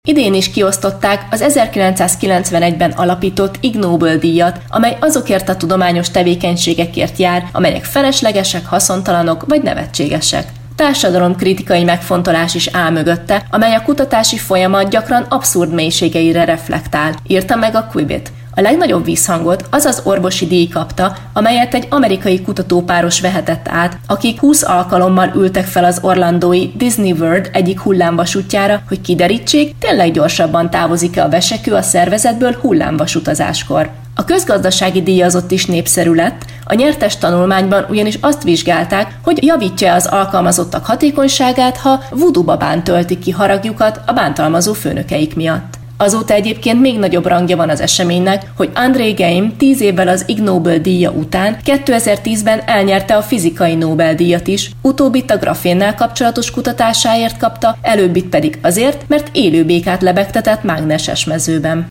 Idén is kiosztották az 1991-ben alapított Ig Nobel-díjat, amely azokért a tudományos tevékenységekért jár, amelyek feleslegesek, haszontalanok vagy nevetségesek. Társadalomkritikai megfontolás is áll mögötte, amely a kutatási folyamat gyakran abszurd mélységeire reflektál, írta meg a Quibi-t. A legnagyobb visszhangot az az orvosi díj kapta, amelyet egy amerikai kutatópáros vehetett át, akik 20 alkalommal ültek fel az orlandói Disney World egyik hullámvasútjára, hogy kiderítsék, tényleg gyorsabban távozik-e a vesekő a szervezetből hullámvasutazáskor. A közgazdasági díjazott is népszerű lett, a nyertes tanulmányban ugyanis azt vizsgálták, hogy javítja az alkalmazottak hatékonyságát, ha voodoo babán töltik ki haragjukat a bántalmazó főnökeik miatt. Azóta egyébként még nagyobb rangja van az eseménynek, hogy André Geim 10 évvel az Ig Nobel-díja után 2010-ben elnyerte a fizikai Nobel-díjat is, utóbbit a grafénnel kapcsolatos kutatásáért kapta, előbbit pedig azért, mert élő békát lebegtetett mágneses mezőben.